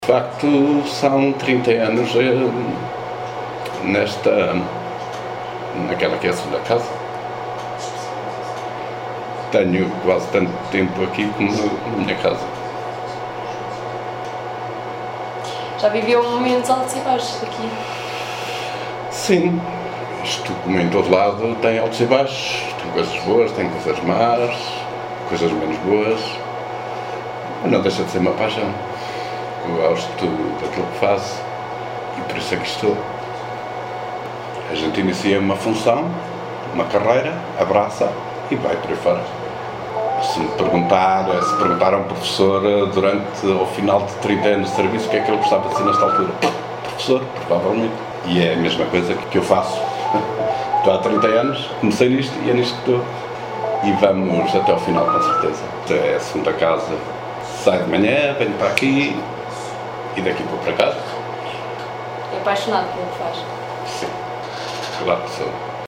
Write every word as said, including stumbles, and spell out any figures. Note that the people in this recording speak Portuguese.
De facto, são trinta anos eh, nesta, naquela que é a segunda casa. Tenho quase tanto tempo aqui como na minha casa. Já viveu momentos altos e baixos aqui? Sim, isto como em todo lado tem altos e baixos, tem coisas boas, tem coisas más, coisas menos boas, mas não deixa de ser uma paixão. Eu gosto daquilo que faço e por isso é que estou. A gente inicia uma função, uma carreira, abraça e vai por aí fora. Se me perguntar, se perguntar a um professor durante, ao final de trinta anos de serviço, o que é que ele gostava de ser nesta altura? Professor, provavelmente. E é a mesma coisa que eu faço. Estou há trinta anos, comecei nisto e é nisto que estou. E vamos até ao final, com certeza. É a segunda casa. Saio de manhã, venho para aqui e daqui vou para casa. É apaixonado pelo que faz? Sim, claro que sou.